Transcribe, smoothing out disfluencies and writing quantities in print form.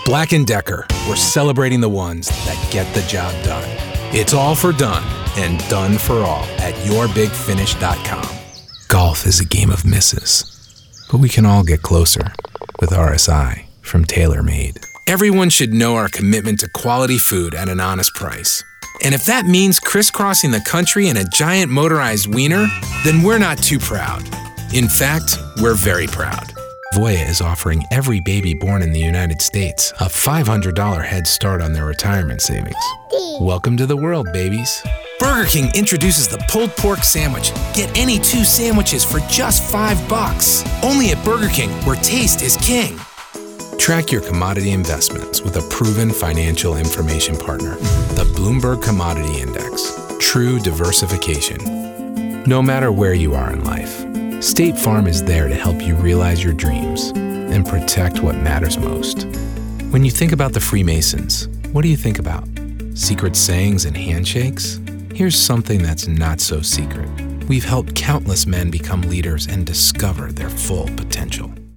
Black & Decker, we're celebrating the ones that get the job done. It's all for done and done for all at yourbigfinish.com. Golf is a game of misses, but we can all get closer with RSI from TaylorMade. Everyone should know our commitment to quality food at an honest price. And if that means crisscrossing the country in a giant motorized wiener, then we're not too proud. In fact, we're very proud. Voya is offering every baby born in the United States a $500 head start on their retirement savings. Welcome to the world, babies. Burger King introduces the pulled pork sandwich. Get any 2 sandwiches for just $5. Only at Burger King, where taste is king. Track your commodity investments with a proven financial information partner, the Bloomberg Commodity Index. True diversification. No matter where you are in life, State Farm is there to help you realize your dreams and protect what matters most. When you think about the Freemasons, what do you think about? Secret sayings and handshakes? Here's something that's not so secret. We've helped countless men become leaders and discover their full potential.